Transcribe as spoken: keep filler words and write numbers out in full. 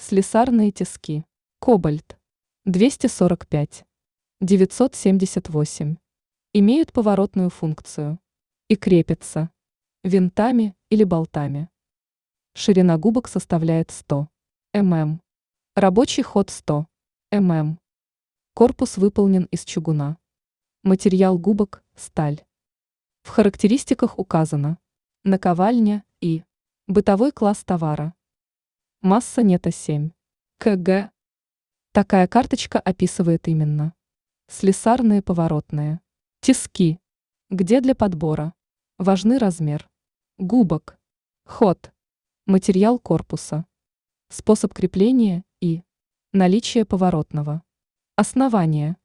Слесарные тиски. Кобальт. двести сорок пять. девятьсот семьдесят восемь. Имеют поворотную функцию. И крепятся винтами или болтами. Ширина губок составляет сто миллиметров. Рабочий ход сто миллиметров. Корпус выполнен из чугуна. Материал губок – сталь. В характеристиках указано наковальня и бытовой класс товара. Масса нета семь килограммов. Такая карточка описывает именно слесарные поворотные тиски, где для подбора важны размер губок, ход, материал корпуса, способ крепления и наличие поворотного основания.